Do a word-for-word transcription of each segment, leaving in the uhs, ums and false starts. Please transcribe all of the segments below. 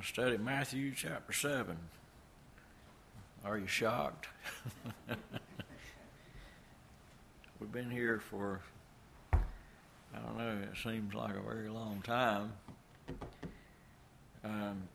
to study Matthew chapter seven. Are you shocked? We've been here for, I don't know, it seems like a very long time. Um,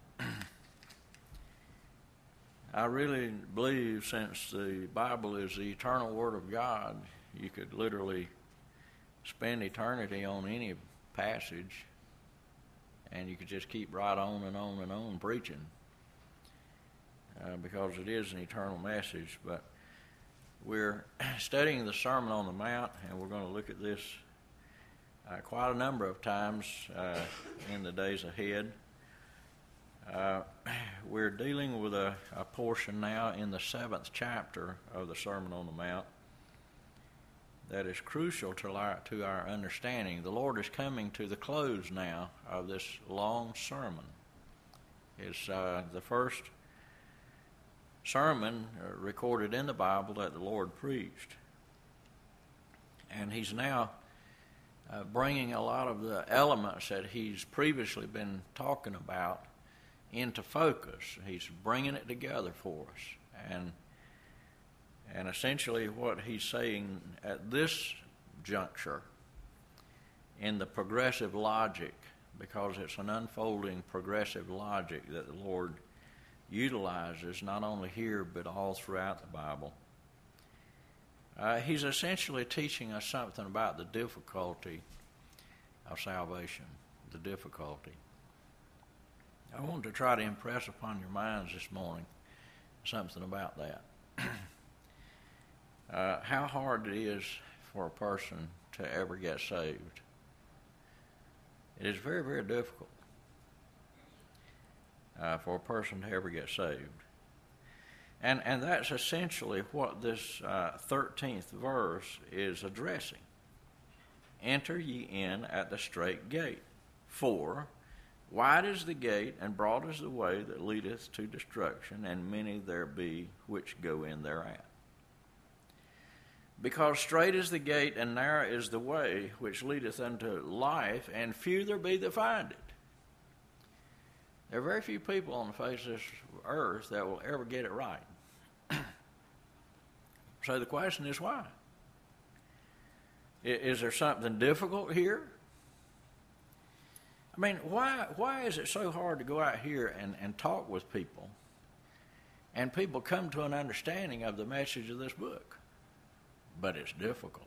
I really believe since the Bible is the eternal Word of God, you could literally spend eternity on any passage, and you could just keep right on and on and on preaching, uh, because it is an eternal message. But we're studying the Sermon on the Mount, and we're going to look at this uh, quite a number of times uh, in the days ahead. Uh, we're dealing with a, a portion now in the seventh chapter of the Sermon on the Mount that is crucial to our, to our understanding. The Lord is coming to the close now of this long sermon. It's uh, the first sermon uh, recorded in the Bible that the Lord preached. And He's now uh, bringing a lot of the elements that He's previously been talking about into focus. He's bringing it together for us. And And essentially what he's saying at this juncture in the progressive logic, because it's an unfolding progressive logic that the Lord utilizes not only here but all throughout the Bible, uh, he's essentially teaching us something about the difficulty of salvation, the difficulty. I want to try to impress upon your minds this morning something about that. Uh, how hard it is for a person to ever get saved. It is very, very difficult uh, for a person to ever get saved. And and that's essentially what this uh, thirteenth verse is addressing. Enter ye in at the strait gate, for wide is the gate and broad is the way that leadeth to destruction, and many there be which go in thereat. Because strait is the gate and narrow is the way which leadeth unto life, and few there be that find it. There are very few people on the face of this earth that will ever get it right. So the question is why? Is there something difficult here? I mean, why why is it so hard to go out here and, and talk with people, and people come to an understanding of the message of this book? But it's difficult.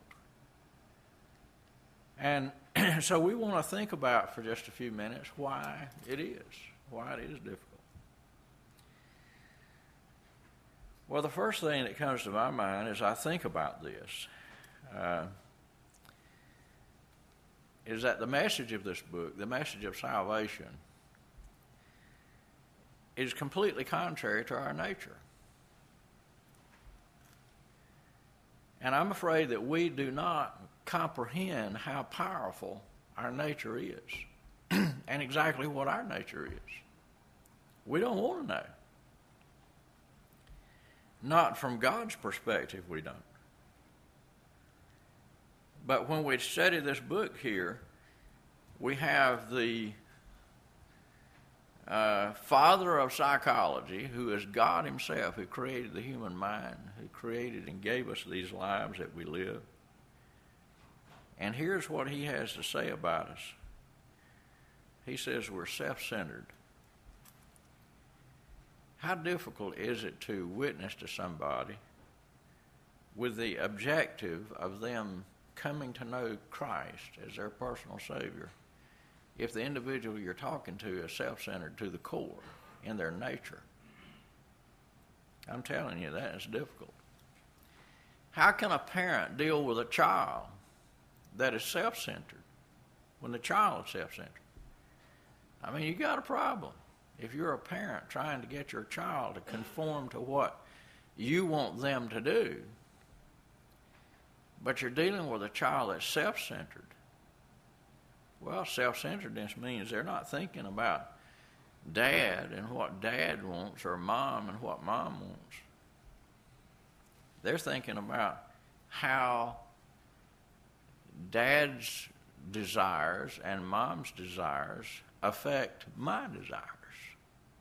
And so we want to think about for just a few minutes why it is, why it is difficult. Well, the first thing that comes to my mind as I think about this uh, is that the message of this book, the message of salvation, is completely contrary to our nature. And I'm afraid that we do not comprehend how powerful our nature is and exactly what our nature is. We don't want to know. Not from God's perspective, we don't. But when we study this book here, we have the Uh, father of psychology, who is God himself, who created the human mind, who created and gave us these lives that we live. And here's what he has to say about us. He says we're self-centered. How difficult is it to witness to somebody with the objective of them coming to know Christ as their personal Savior, if the individual you're talking to is self-centered to the core in their nature? I'm telling you, that is difficult. How can a parent deal with a child that is self-centered when the child is self-centered? I mean, you got a problem. If you're a parent trying to get your child to conform to what you want them to do, but you're dealing with a child that's self-centered, well, self-centeredness means they're not thinking about dad and what dad wants, or mom and what mom wants. They're thinking about how dad's desires and mom's desires affect my desires.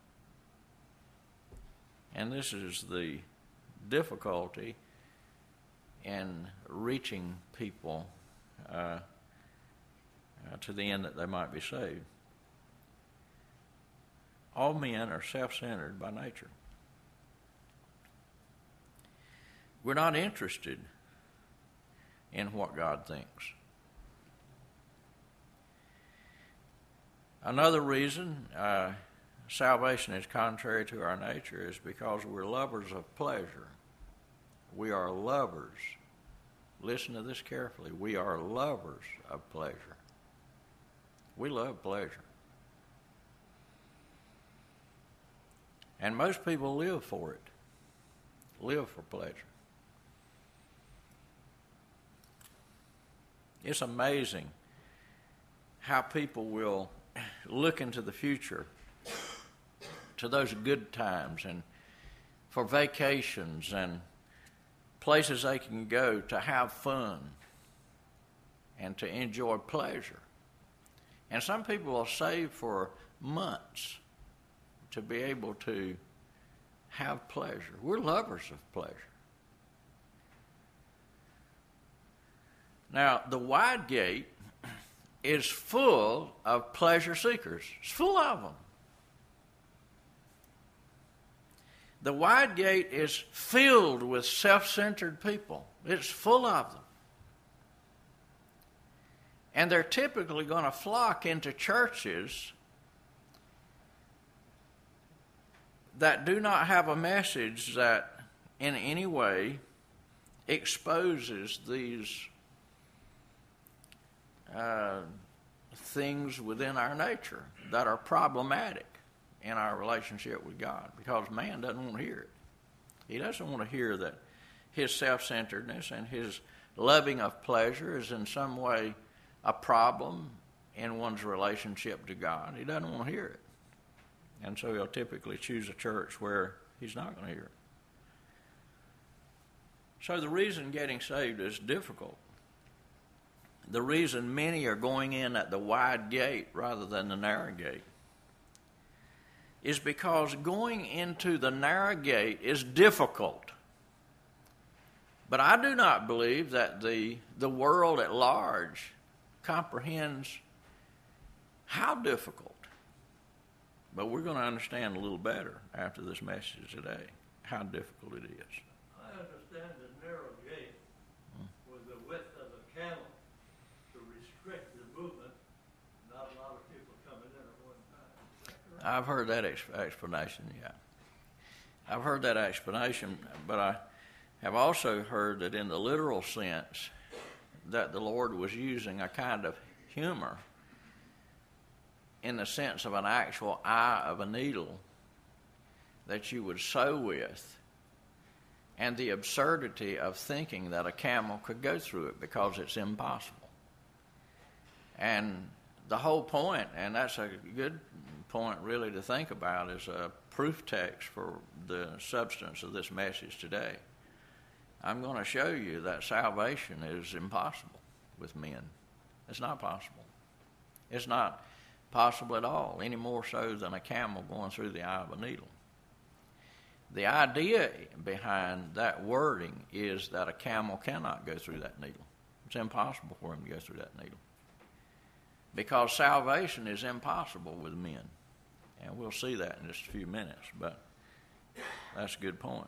And this is the difficulty in reaching people uh, uh, to the end that they might be saved. All men are self-centered by nature. We're not interested in what God thinks. Another reason uh, salvation is contrary to our nature is because we're lovers of pleasure. We are lovers. Listen to this carefully. We are lovers of pleasure. We love pleasure. And most people live for it, live for pleasure. It's amazing how people will look into the future to those good times and for vacations and places they can go to have fun and to enjoy pleasure. And some people will save for months to be able to have pleasure. We're lovers of pleasure. Now, the wide gate is full of pleasure seekers. It's full of them. The wide gate is filled with self-centered people. It's full of them. And they're typically going to flock into churches that do not have a message that in any way exposes these uh, things within our nature that are problematic in our relationship with God, because man doesn't want to hear it. He doesn't want to hear that his self-centeredness and his loving of pleasure is in some way a problem in one's relationship to God. He doesn't want to hear it. And so he'll typically choose a church where he's not going to hear it. So the reason getting saved is difficult. The reason many are going in at the wide gate rather than the narrow gate is because going into the narrow gate is difficult. But I do not believe that the, the world at large comprehends how difficult. But we're going to understand a little better after this message today how difficult it is. I understand the narrow gate was the width of a camel to restrict the movement. Not a lot of people coming in at one time. I've heard that ex- explanation, yeah. I've heard that explanation, but I have also heard that in the literal sense that the Lord was using a kind of humor in the sense of an actual eye of a needle that you would sew with, and the absurdity of thinking that a camel could go through it because it's impossible. And the whole point, and that's a good point really to think about, is a proof text for the substance of this message today. I'm going to show you that salvation is impossible with men. It's not possible. It's not possible at all, any more so than a camel going through the eye of a needle. The idea behind that wording is that a camel cannot go through that needle. It's impossible for him to go through that needle. Because salvation is impossible with men. And we'll see that in just a few minutes, but that's a good point.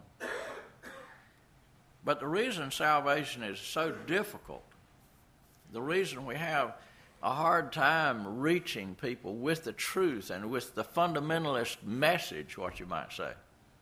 But the reason salvation is so difficult, the reason we have a hard time reaching people with the truth and with the fundamentalist message, what you might say,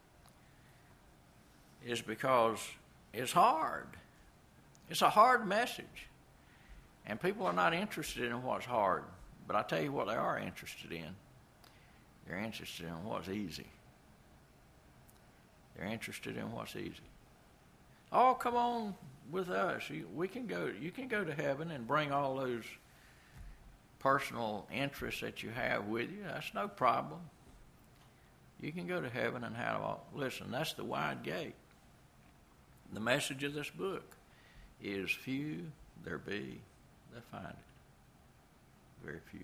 is because it's hard. It's a hard message. And people are not interested in what's hard. But I tell you what they are interested in. They're interested in what's easy. They're interested in what's easy. Oh, come on with us. You, we can go. You can go to heaven and bring all those personal interests that you have with you. That's no problem. You can go to heaven and have all. Listen, that's the wide gate. The message of this book is few there be that find it. Very few.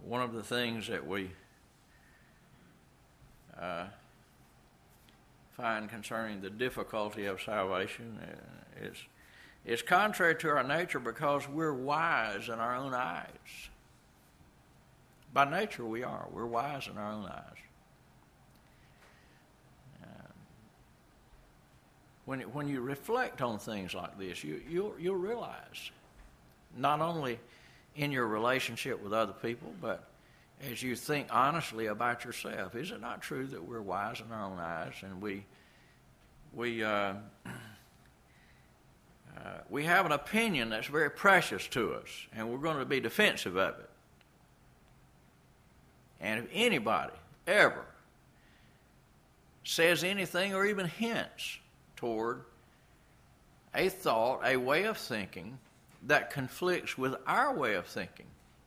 one of the things that we uh, find concerning the difficulty of salvation is it's contrary to our nature because we're wise in our own eyes. By nature we are. We're wise in our own eyes. Uh, when, when you reflect on things like this, you, you'll, you'll realize not only in your relationship with other people, but as you think honestly about yourself, is it not true that we're wise in our own eyes and we we uh, uh, we have an opinion that's very precious to us, and we're going to be defensive of it. And if anybody ever says anything or even hints toward a thought, a way of thinking that conflicts with our way of thinking,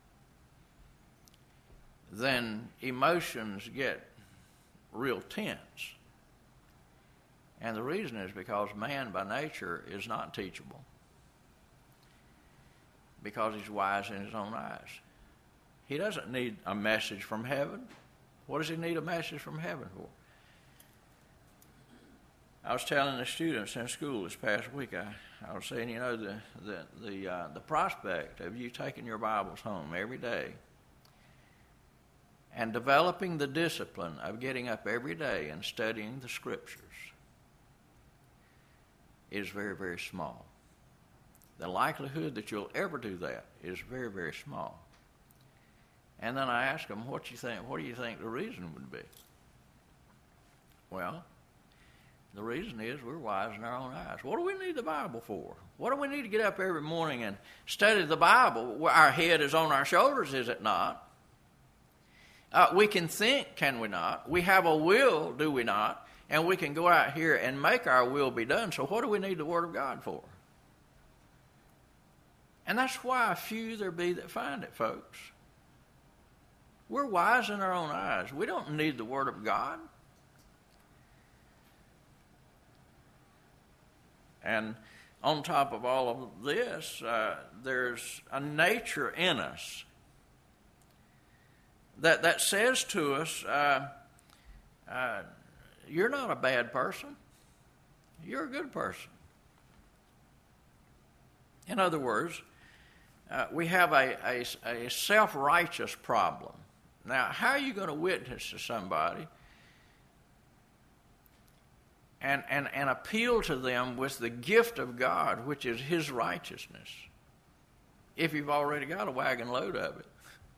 then emotions get real tense. And the reason is because man by nature is not teachable, because he's wise in his own eyes. He doesn't need a message from heaven. What does he need a message from heaven for? I was telling the students in school this past week, I, I was saying, you know, the the the, uh, the prospect of you taking your Bibles home every day and developing the discipline of getting up every day and studying the Scriptures is very, very small. The likelihood that you'll ever do that is very, very small. And then I asked them, what do you think, what do you think the reason would be? Well, the reason is we're wise in our own eyes. What do we need the Bible for? What do we need to get up every morning and study the Bible? Our head is on our shoulders, is it not? Uh, we can think, can we not? We have a will, do we not? And we can go out here and make our will be done. So what do we need the Word of God for? And that's why few there be that find it, folks. We're wise in our own eyes. We don't need the Word of God. And on top of all of this, uh, there's a nature in us that, that says to us, uh, uh, you're not a bad person. You're a good person. In other words, uh, we have a, a, a self-righteous problem. Now, how are you going to witness to somebody and, and, and appeal to them with the gift of God, which is His righteousness, if you've already got a wagon load of it?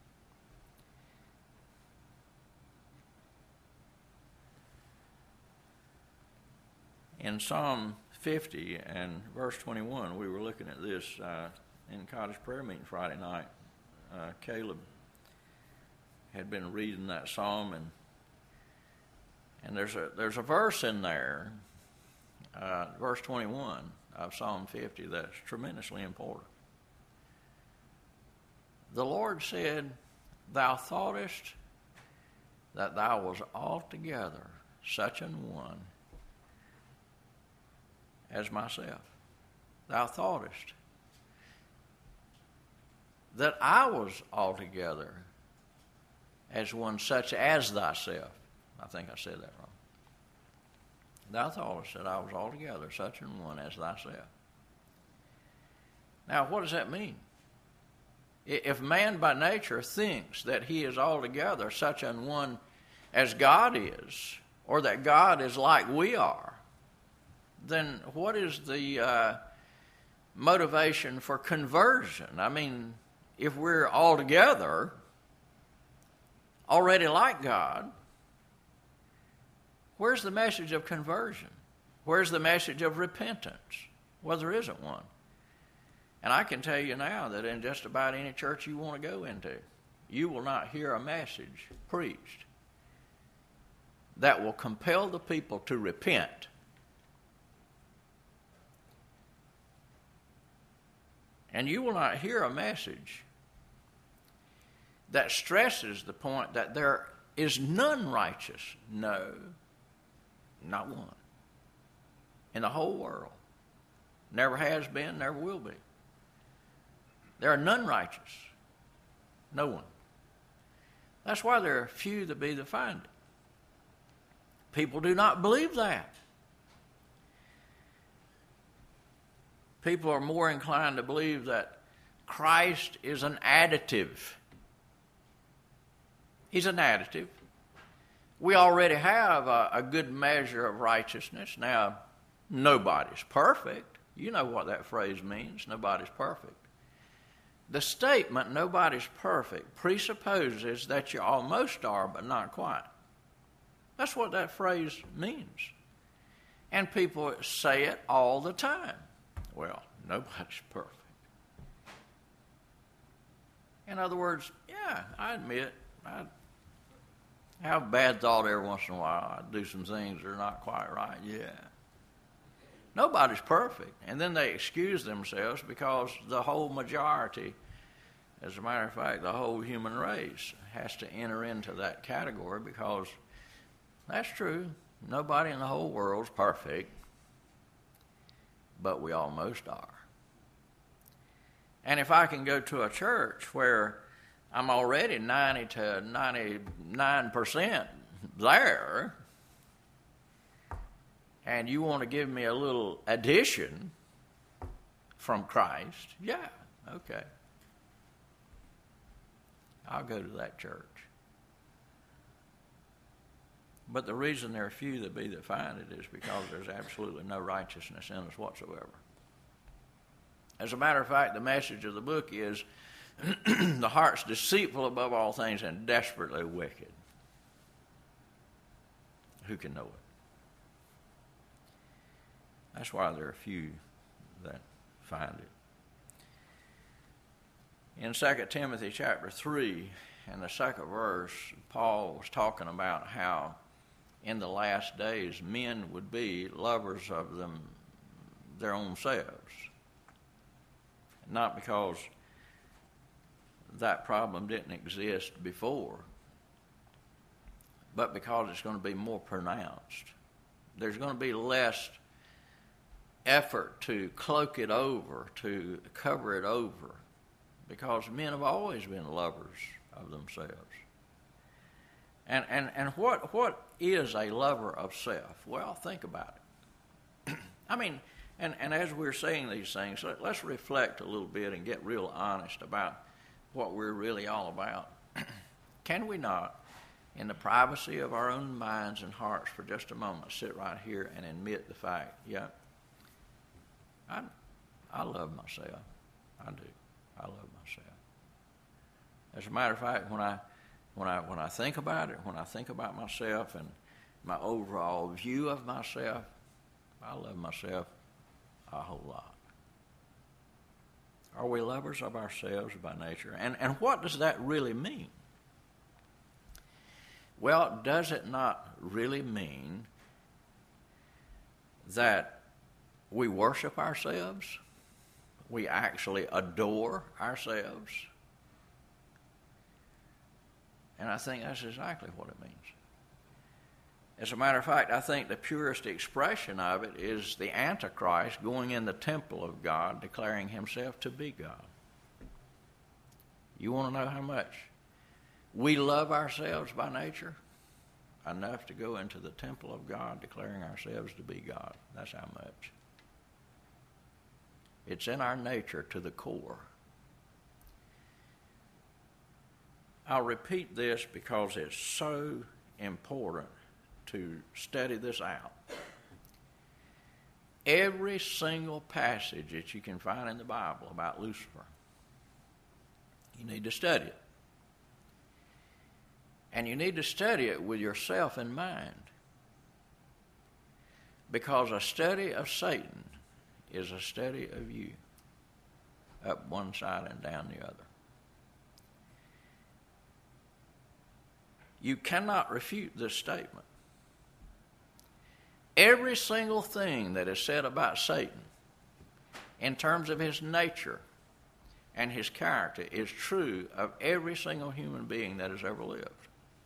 In Psalm fifty and verse twenty-one, we were looking at this uh, in Cottage Prayer Meeting Friday night. Uh, Caleb had been reading that psalm, and and there's a there's a verse in there, uh, verse twenty-one of Psalm fifty, that's tremendously important. The Lord said, "Thou thoughtest that thou was altogether such an one as myself." Thou thoughtest that I was altogether as one such as thyself. I think I said that wrong. Thou thoughtest that I was altogether such an one as thyself. Now, what does that mean? If man by nature thinks that he is altogether such an one as God is, or that God is like we are, then what is the uh, motivation for conversion? I mean, if we're altogether already like God, where's the message of conversion? Where's the message of repentance? Well, there isn't one. And I can tell you now that in just about any church you want to go into, you will not hear a message preached that will compel the people to repent. And you will not hear a message that stresses the point that there is none righteous. No, not one. In the whole world. Never has been, never will be. There are none righteous. No one. That's why there are few that be that find it. People do not believe that. People are more inclined to believe that Christ is an additive. He's an additive. We already have a, a good measure of righteousness. Now, nobody's perfect. You know what that phrase means, nobody's perfect. The statement, nobody's perfect, presupposes that you almost are, but not quite. That's what that phrase means. And people say it all the time. Well, nobody's perfect. In other words, yeah, I admit, I have a bad thought every once in a while. I do some things that are not quite right, yeah. Nobody's perfect. And then they excuse themselves because the whole majority, as a matter of fact, the whole human race has to enter into that category because that's true. Nobody in the whole world's perfect, but we almost are. And if I can go to a church where I'm already ninety to ninety-nine percent there, and you want to give me a little addition from Christ, yeah, okay. I'll go to that church. But the reason there are few that be that find it is because there's absolutely no righteousness in us whatsoever. As a matter of fact, the message of the book is the heart's deceitful above all things and desperately wicked. Who can know it? That's why there are few that find it. In Second Timothy chapter three, in the second verse, Paul was talking about how in the last days men would be lovers of them their own selves. Not because that problem didn't exist before, but because it's going to be more pronounced. There's going to be less effort to cloak it over, to cover it over, because men have always been lovers of themselves. And and, and what what is a lover of self? Well, think about it. I mean, and, and as we're saying these things, let, let's reflect a little bit and get real honest about what we're really all about. Can we not, in the privacy of our own minds and hearts for just a moment, sit right here and admit the fact, yeah, I, I love myself. I do. I love myself. As a matter of fact, when I when I when I think about it, when I think about myself and my overall view of myself, I love myself a whole lot. Are we lovers of ourselves by nature? And and what does that really mean? Well, does it not really mean that we worship ourselves? We actually adore ourselves? And I think that's exactly what it means. As a matter of fact, I think the purest expression of it is the Antichrist going in the temple of God, declaring himself to be God. You want to know how much we love ourselves by nature? Enough to go into the temple of God, declaring ourselves to be God. That's how much. It's in our nature to the core. I'll repeat this because it's so important to study this out. Every single passage that you can find in the Bible about Lucifer, you need to study it. And you need to study it with yourself in mind. Because a study of Satan is a study of you, up one side and down the other. You cannot refute this statement. Every single thing that is said about Satan in terms of his nature and his character is true of every single human being that has ever lived.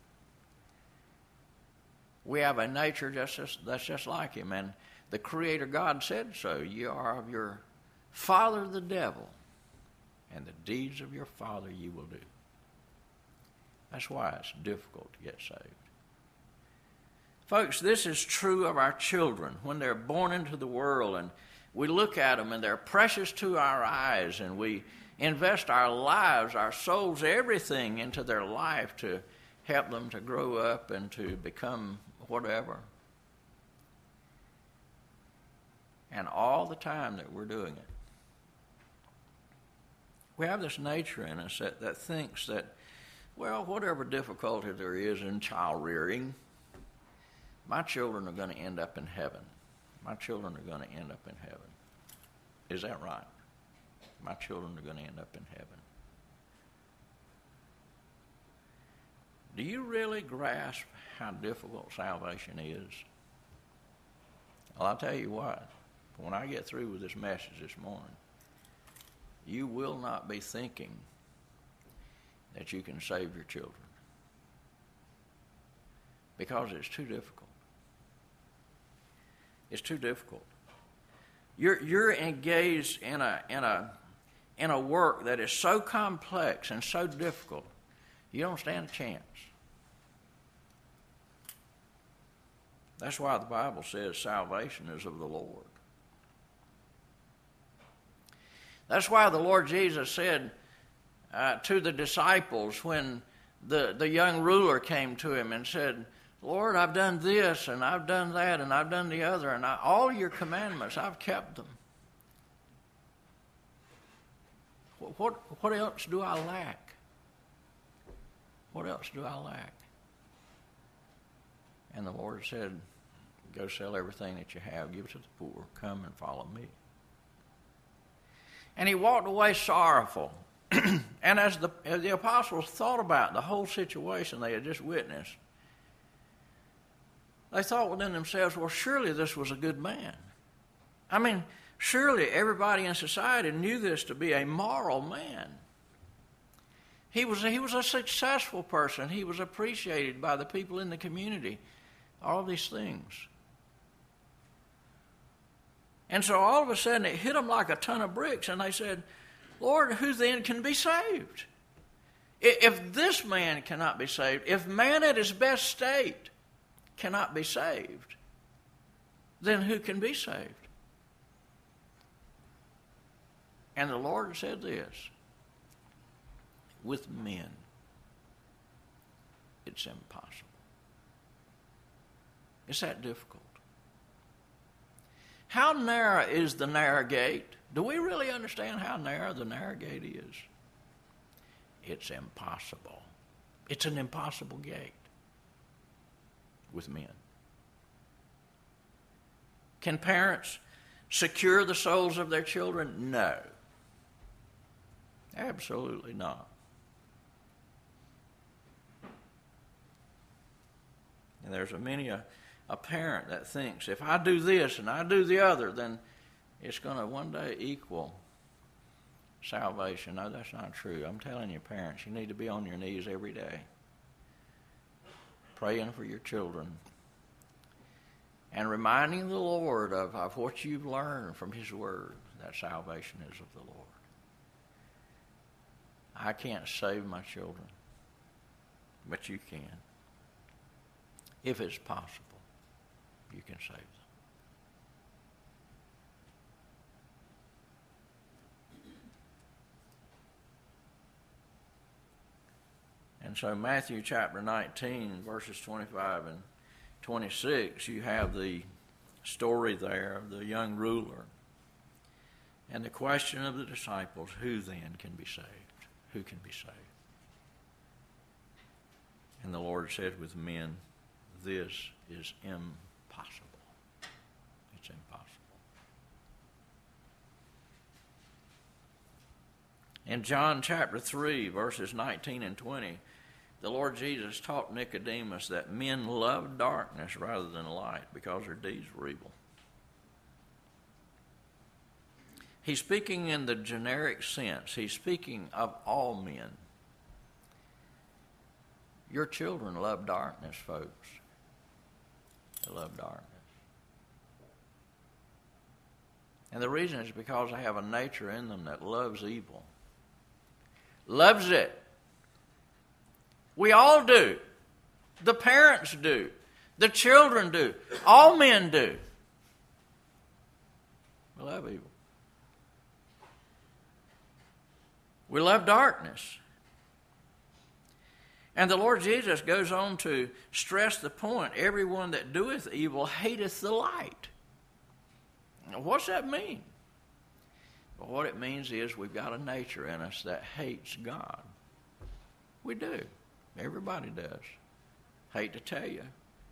We have a nature just as, that's just like him, and the Creator God said so. You are of your father the devil, and the deeds of your father you will do. That's why it's difficult to get saved. Folks, this is true of our children. When they're born into the world and we look at them and they're precious to our eyes and we invest our lives, our souls, everything into their life to help them to grow up and to become whatever. And all the time that we're doing it, we have this nature in us that, that thinks that, well, whatever difficulty there is in child rearing, my children are going to end up in heaven. My children are going to end up in heaven. Is that right? My children are going to end up in heaven. Do you really grasp how difficult salvation is? Well, I'll tell you what. When I get through with this message this morning, you will not be thinking that you can save your children, because it's too difficult. It's too difficult. You're you're engaged in a in a in a work that is so complex and so difficult, you don't stand a chance. That's why the Bible says salvation is of the Lord. That's why the Lord Jesus said uh, to the disciples when the, the young ruler came to him and said, Lord, I've done this and I've done that and I've done the other, and I, all your commandments, I've kept them. What, what else do I lack? What else do I lack? And the Lord said, go sell everything that you have, give it to the poor, come and follow me. And he walked away sorrowful. And as the, as the apostles thought about the whole situation they had just witnessed, they thought within themselves, well, surely this was a good man. I mean, surely everybody in society knew this to be a moral man. He was, he was a successful person. He was appreciated by the people in the community. All these things. And so all of a sudden it hit them like a ton of bricks, and they said, Lord, who then can be saved? If this man cannot be saved, if man at his best state cannot be saved, then who can be saved? And the Lord said this, with men, it's impossible. It's that difficult. How narrow is the narrow gate? Do we really understand how narrow the narrow gate is? It's impossible. It's an impossible gate with men. Can parents secure the souls of their children? No. Absolutely not. And there's a many a, a parent that thinks if I do this and I do the other, then it's going to one day equal salvation. No, that's not true. I'm telling you, parents, you need to be on your knees every day, praying for your children and reminding the Lord of, of what you've learned from His Word, that salvation is of the Lord. I can't save my children, but you can. If it's possible, you can save them. And so Matthew chapter nineteen, verses twenty-five and twenty-six, you have the story there of the young ruler. And the question of the disciples, who then can be saved? Who can be saved? And the Lord said with men, this is impossible. It's impossible. In John chapter three, verses nineteen and twenty, the Lord Jesus taught Nicodemus that men love darkness rather than light because their deeds were evil. He's speaking in the generic sense. He's speaking of all men. Your children love darkness, folks. They love darkness. And the reason is because they have a nature in them that loves evil. Loves it. We all do. The parents do. The children do. All men do. We love evil. We love darkness. And the Lord Jesus goes on to stress the point, everyone that doeth evil hateth the light. Now, what's that mean? Well, what it means is we've got a nature in us that hates God. We do. Everybody does. Hate to tell you.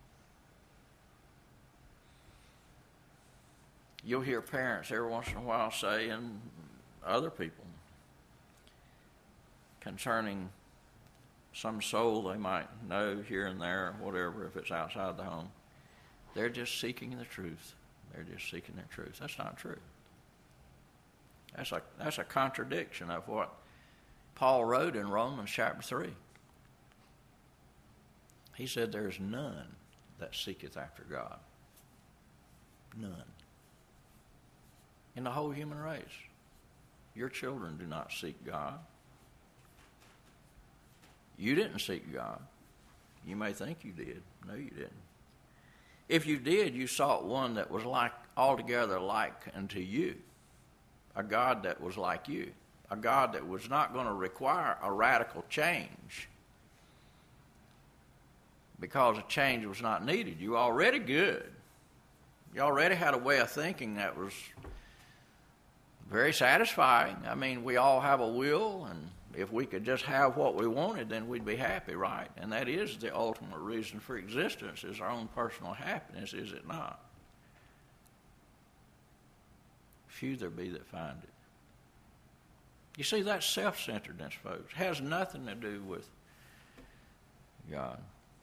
You'll hear parents every once in a while say, and other people, concerning some soul they might know here and there, or whatever, if it's outside the home, they're just seeking the truth. They're just seeking the truth. That's not true. That's a, that's a contradiction of what Paul wrote in Romans chapter three. He said, there's none that seeketh after God. None. In the whole human race. Your children do not seek God. You didn't seek God. You may think you did. No, you didn't. If you did, you sought one that was like altogether like unto you. A God that was like you. A God that was not going to require a radical change. Because a change was not needed. You were already good. You already had a way of thinking that was very satisfying. I mean, we all have a will, and if we could just have what we wanted, then we'd be happy, right? And that is the ultimate reason for existence, is our own personal happiness, is it not? Few there be that find it. You see, that's self-centeredness, folks. It has nothing to do with God.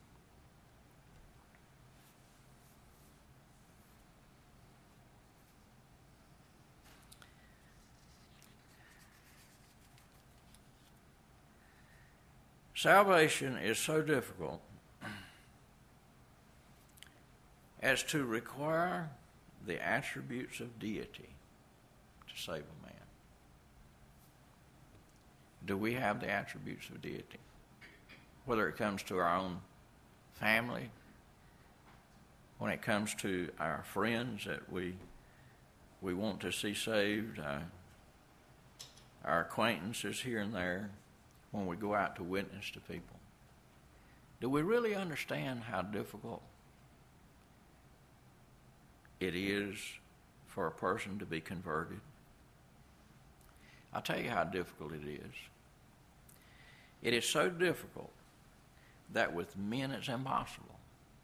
Salvation is so difficult as to require the attributes of deity to save a man. Do we have the attributes of deity? Whether it comes to our own family, when it comes to our friends that we we want to see saved, uh, our acquaintances here and there, when we go out to witness to people. Do we really understand how difficult it is for a person to be converted? I'll tell you how difficult it is. It is so difficult that with men it's impossible.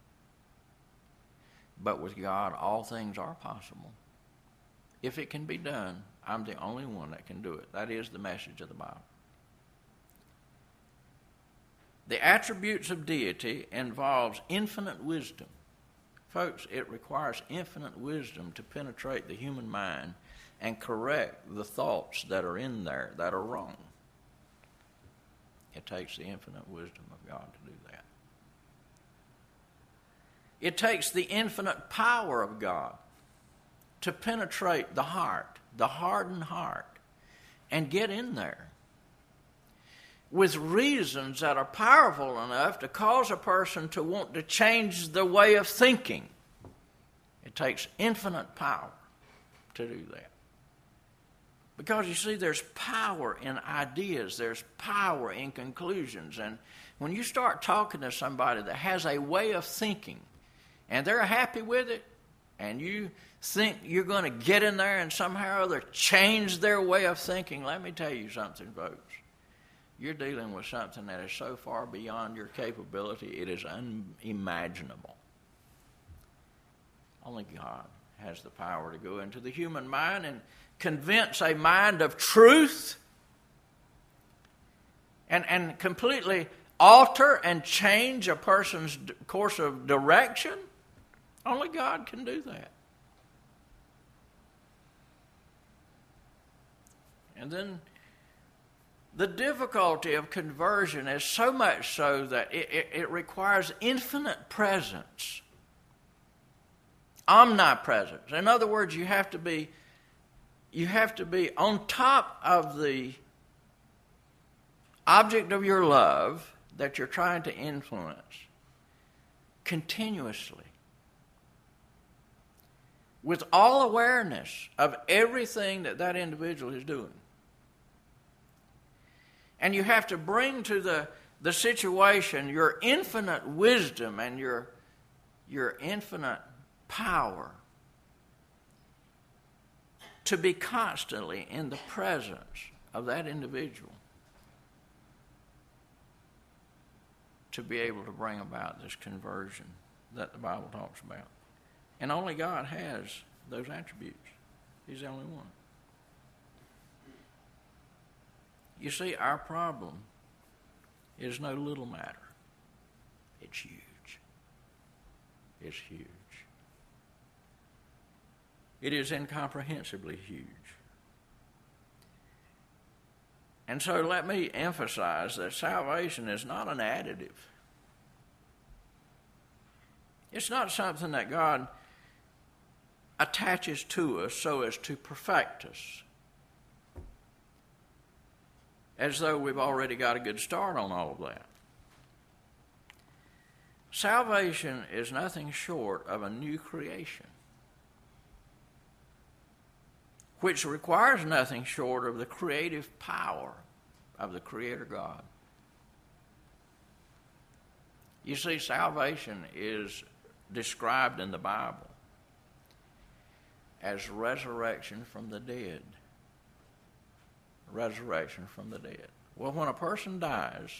But with God, all things are possible. If it can be done, I'm the only one that can do it. That is the message of the Bible. The attributes of deity involves infinite wisdom. Folks, it requires infinite wisdom to penetrate the human mind and correct the thoughts that are in there that are wrong. It takes the infinite wisdom of God to do that. It takes the infinite power of God to penetrate the heart, the hardened heart, and get in there with reasons that are powerful enough to cause a person to want to change the way of thinking. It takes infinite power to do that. Because you see, there's power in ideas, there's power in conclusions. And when you start talking to somebody that has a way of thinking, and they're happy with it, and you think you're going to get in there and somehow or other change their way of thinking, let me tell you something, folks. You're dealing with something that is so far beyond your capability, it is unimaginable. Only God has the power to go into the human mind and convince a mind of truth and, and completely alter and change a person's course of direction. Only God can do that. And then the difficulty of conversion is so much so that it, it, it requires infinite presence, omnipresence. In other words, you have to be, you have to be on top of the object of your love, that you're trying to influence continuously, with all awareness of everything that that individual is doing. And you have to bring to the, the situation your infinite wisdom and your, your infinite power to be constantly in the presence of that individual to be able to bring about this conversion that the Bible talks about. And only God has those attributes. He's the only one. You see, our problem is no little matter. It's huge. It's huge. It is incomprehensibly huge. And so let me emphasize that salvation is not an additive. It's not something that God attaches to us so as to perfect us, as though we've already got a good start on all of that. Salvation is nothing short of a new creation, which requires nothing short of the creative power of the Creator God. You see, salvation is described in the Bible as resurrection from the dead. Resurrection from the dead. Well, when a person dies,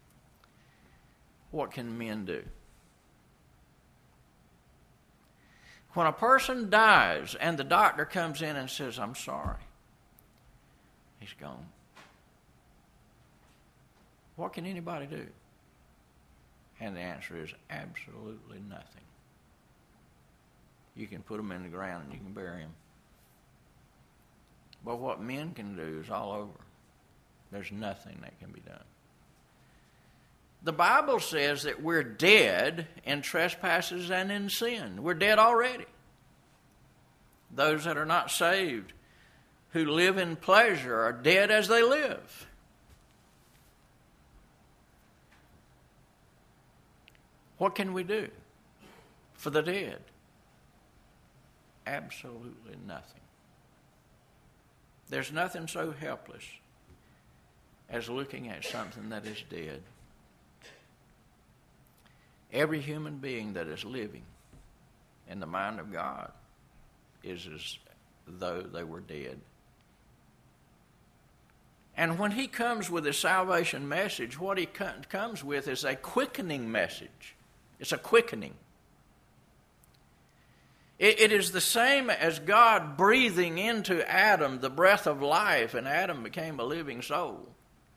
what can men do? When a person dies and the doctor comes in and says, "I'm sorry," he's gone. What can anybody do? And the answer is absolutely nothing. You can put them in the ground and you can bury them. But what men can do is all over. There's nothing that can be done. The Bible says that we're dead in trespasses and in sin. We're dead already. Those that are not saved, who live in pleasure, are dead as they live. What can we do for the dead? Absolutely nothing. There's nothing so helpless as looking at something that is dead. Every human being that is living in the mind of God is as though they were dead. And when he comes with his salvation message, what he comes with is a quickening message. It's a quickening. It, it is the same as God breathing into Adam the breath of life, and Adam became a living soul.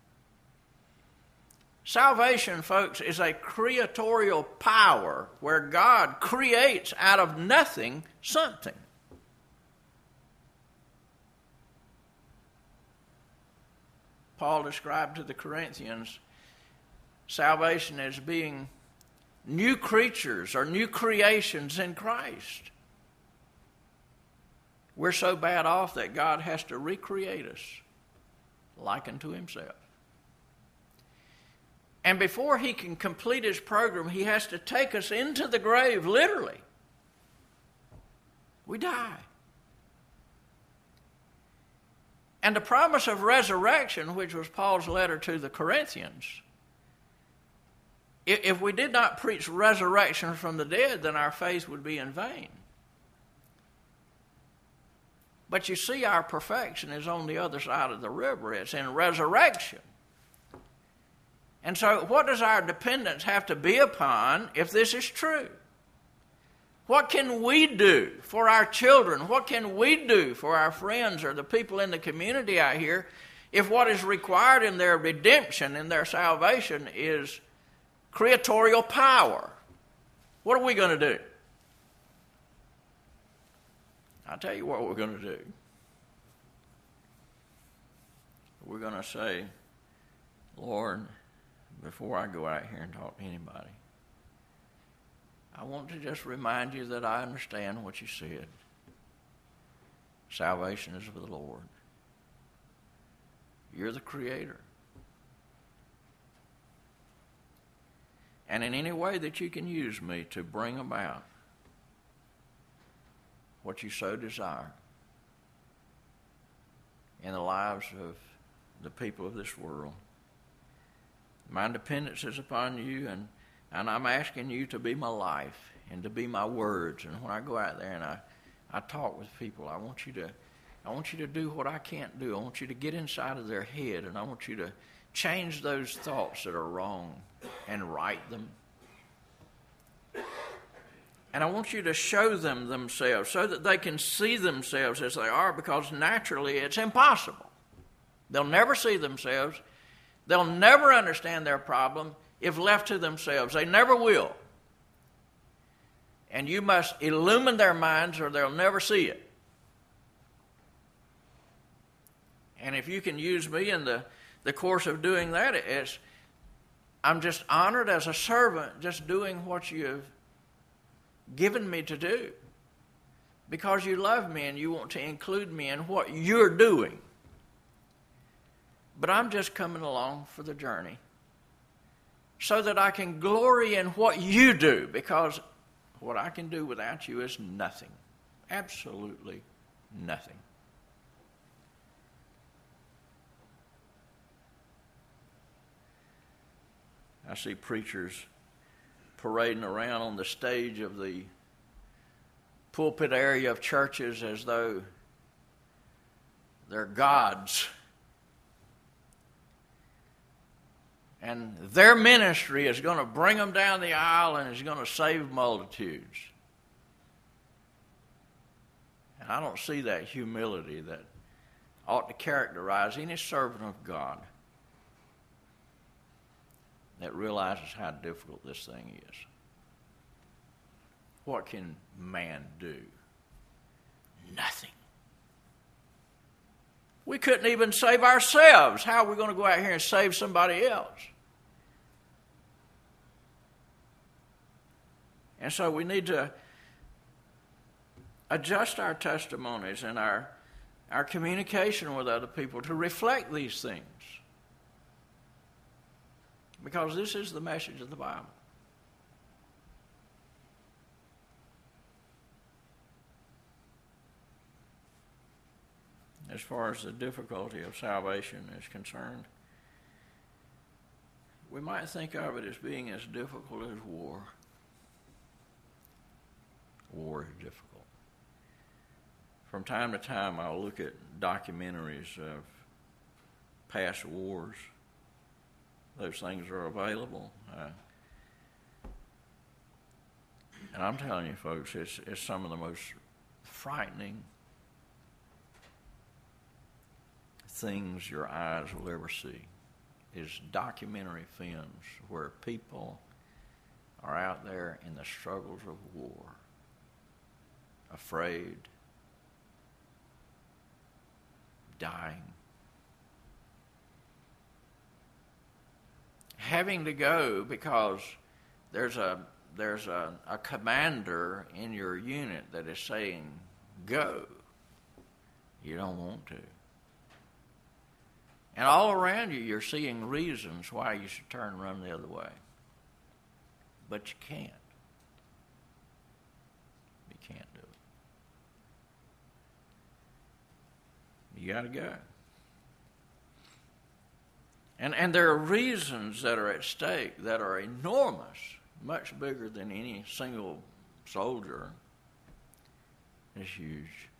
Salvation, folks, is a creatorial power where God creates out of nothing something. Paul described to the Corinthians salvation as being new creatures or new creations in Christ. We're so bad off that God has to recreate us like unto himself. And before he can complete his program, he has to take us into the grave, literally. We die. And the promise of resurrection, which was Paul's letter to the Corinthians, if we did not preach resurrection from the dead, then our faith would be in vain. But you see, our perfection is on the other side of the river. It's in resurrection. And so what does our dependence have to be upon if this is true? What can we do for our children? What can we do for our friends or the people in the community out here if what is required in their redemption, in their salvation, is creatorial power? What are we going to do? I'll tell you what we're going to do. We're going to say, Lord, before I go out here and talk to anybody, I want to just remind you that I understand what you said. Salvation is of the Lord. You're the Creator. and in any way that you can use me to bring about what you so desire in the lives of the people of this world. My dependence is upon you, and, and I'm asking you to be my life and to be my words. And when I go out there and I, I talk with people, I want you to I want you to do what I can't do. I want you to get inside of their head, and I want you to change those thoughts that are wrong and right them. And I want you to show them themselves so that they can see themselves as they are, because naturally it's impossible. They'll never see themselves. They'll never understand their problem if left to themselves. They never will. And you must illumine their minds or they'll never see it. And if you can use me in the, the course of doing that, it's, I'm just honored as a servant just doing what you've given me to do, because you love me and you want to include me in what you're doing. But I'm just coming along for the journey so that I can glory in what you do, because what I can do without you is nothing. Absolutely nothing. I see preachers parading around on the stage of the pulpit area of churches as though they're gods. And their ministry is going to bring them down the aisle and is going to save multitudes. And I don't see that humility that ought to characterize any servant of God that realizes how difficult this thing is. What can man do? Nothing. We couldn't even save ourselves. How are we going to go out here and save somebody else? And so we need to adjust our testimonies and our, our communication with other people to reflect these things. Because this is the message of the Bible. As far as the difficulty of salvation is concerned, we might think of it as being as difficult as war. War is difficult. From time to time, I'll look at documentaries of past wars. Those things are available. Uh, and I'm telling you, folks, it's, it's some of the most frightening things your eyes will ever see is documentary films where people are out there in the struggles of war, afraid, dying, having to go because there's a there's a, a commander in your unit that is saying go. You don't want to. And all around you, you're seeing reasons why you should turn and run the other way. But you can't. You can't do it. You got to go. And, and there are reasons that are at stake that are enormous, much bigger than any single soldier. It's huge.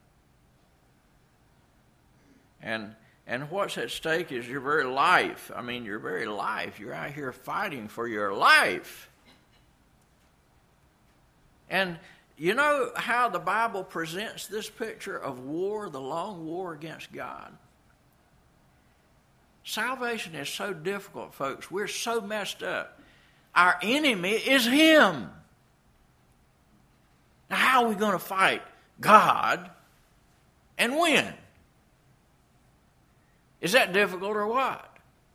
And and what's at stake is your very life. I mean, your very life. You're out here fighting for your life. And you know how the Bible presents this picture of war, the long war against God? Salvation is so difficult, folks. We're so messed up. Our enemy is him. Now, how are we going to fight God and win? Is that difficult or what?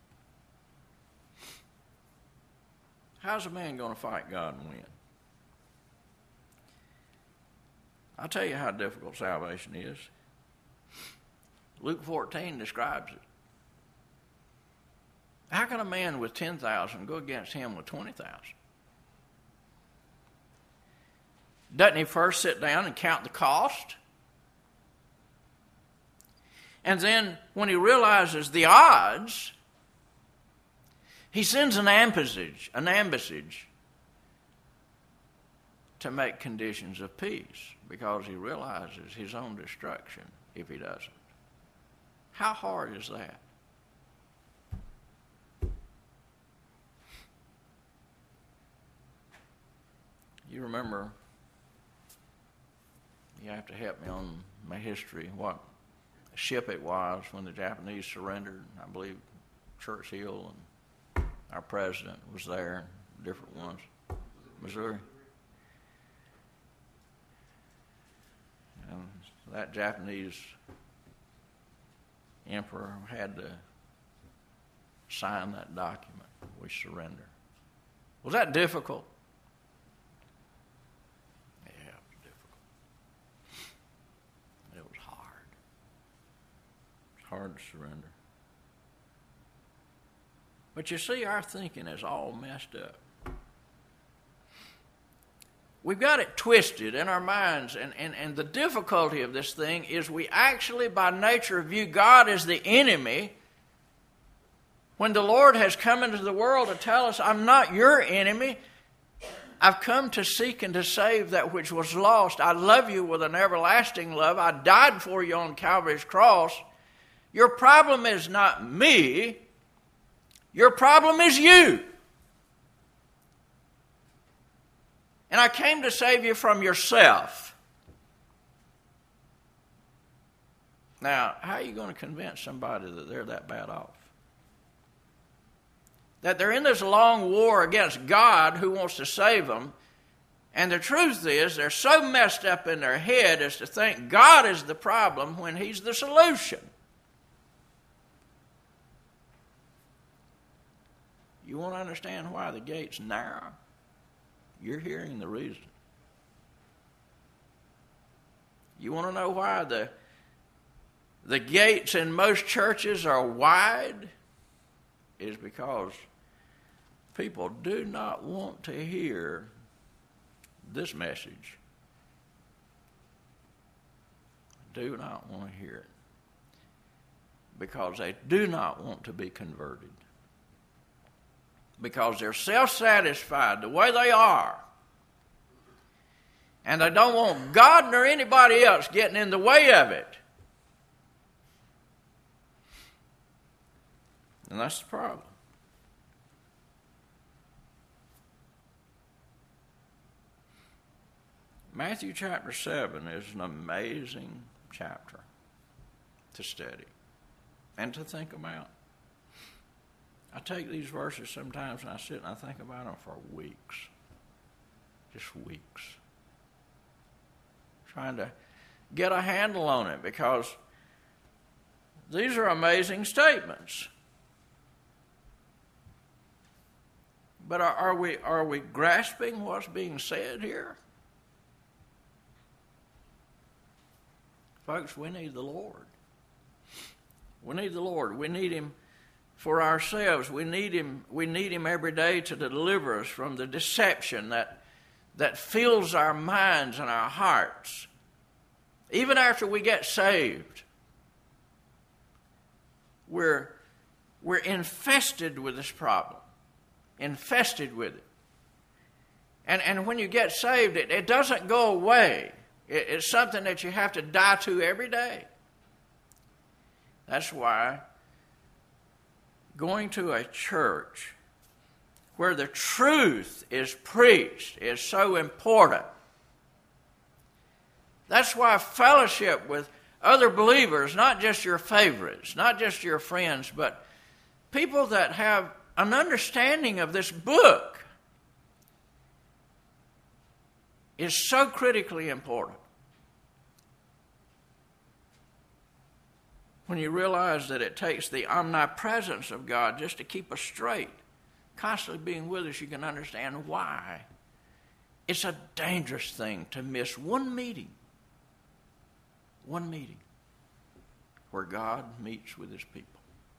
How's a man going to fight God and win? I'll tell you how difficult salvation is. Luke fourteen describes it. How can a man with ten thousand go against him with twenty thousand? Doesn't he first sit down and count the cost? And then when he realizes the odds, he sends an ambassage, an ambassage to make conditions of peace because he realizes his own destruction if he doesn't. How hard is that? You remember, you have to help me on my history, what ship it was when the Japanese surrendered. I believe Churchill and our president was there, different ones. Missouri. And that Japanese emperor had to sign that document, we surrender. Was that difficult? Hard to surrender. But you see, our thinking is all messed up. We've got it twisted in our minds, and, and, and the difficulty of this thing is we actually, by nature, view God as the enemy when the Lord has come into the world to tell us, I'm not your enemy. I've come to seek and to save that which was lost. I love you with an everlasting love. I died for you on Calvary's cross. Your problem is not me. Your problem is you. And I came to save you from yourself. Now, how are you going to convince somebody that they're that bad off? That they're in this long war against God who wants to save them. And the truth is, they're so messed up in their head as to think God is the problem when He's the solution. You want to understand why the gate's narrow? You're hearing the reason. You want to know why the, the gates in most churches are wide? Is because people do not want to hear this message. Do not want to hear it. Because they do not want to be converted. Because they're self-satisfied the way they are. And they don't want God nor anybody else getting in the way of it. And that's the problem. Matthew chapter seven is an amazing chapter to study and to think about. I take these verses sometimes and I sit and I think about them for weeks. Just weeks. Trying to get a handle on it because these are amazing statements. But are, are we are we grasping what's being said here? Folks, we need the Lord. We need the Lord. We need Him for ourselves. We need Him, we need Him every day to deliver us from the deception that, that fills our minds and our hearts. Even after we get saved, we're, we're infested with this problem. Infested with it. And, and when you get saved, it, it doesn't go away. It, it's something that you have to die to every day. That's why going to a church where the truth is preached is so important. That's why fellowship with other believers, not just your favorites, not just your friends, but people that have an understanding of this book, is so critically important. When you realize that it takes the omnipresence of God just to keep us straight, constantly being with us, you can understand why. It's a dangerous thing to miss one meeting, one meeting where God meets with His people.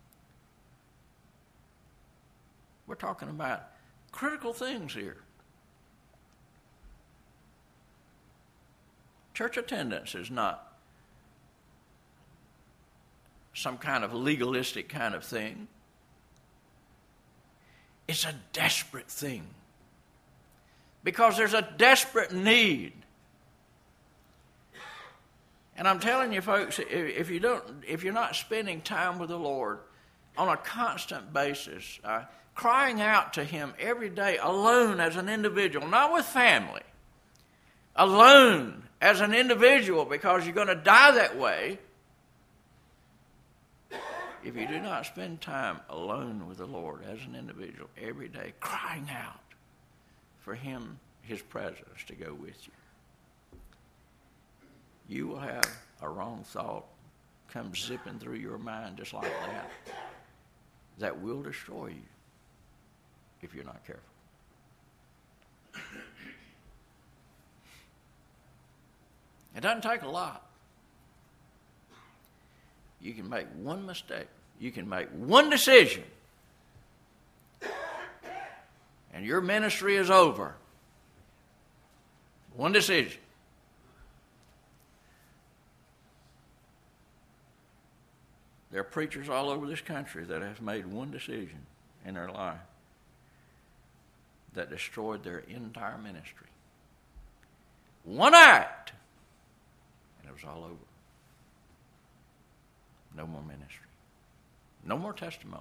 We're talking about critical things here. Church attendance is not some kind of legalistic kind of thing. It's a desperate thing. Because there's a desperate need. And I'm telling you folks, if you don't, if you're not spending time with the Lord on a constant basis, uh, crying out to Him every day alone as an individual, not with family, alone as an individual, because you're going to die that way. If you do not spend time alone with the Lord as an individual every day, crying out for Him, His presence to go with you, you will have a wrong thought come zipping through your mind just like that, that will destroy you if you're not careful. It doesn't take a lot. You can make one mistake. You can make one decision, and your ministry is over. One decision. There are preachers all over this country that have made one decision in their life that destroyed their entire ministry. One act, and it was all over. No more ministry. No more testimony.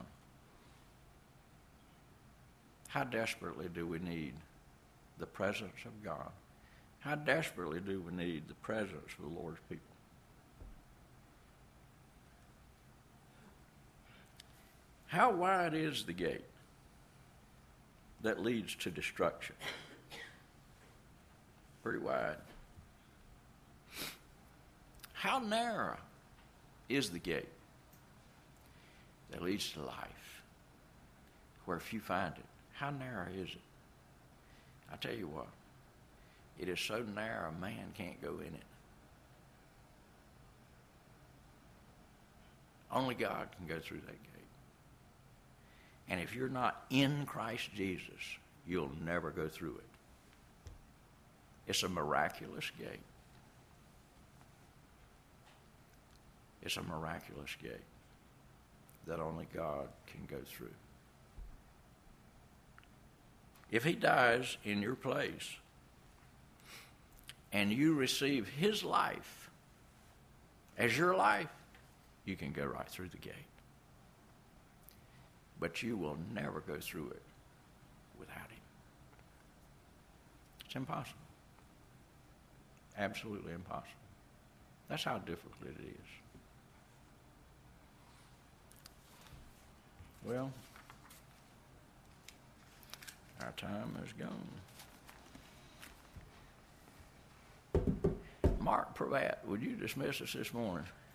How desperately do we need the presence of God? How desperately do we need the presence of the Lord's people? How wide is the gate that leads to destruction? Pretty wide. How narrow is the gate that leads to life, where few find it? How narrow is it? I tell you what, it is so narrow man can't go in it. Only God can go through that gate. And if you're not in Christ Jesus, you'll never go through it. It's a miraculous gate. It's a miraculous gate that only God can go through. If He dies in your place and you receive His life as your life, you can go right through the gate. But you will never go through it without Him. It's impossible. Absolutely impossible. That's how difficult it is. Well, our time is gone. Mark Pravat, would you dismiss us this morning?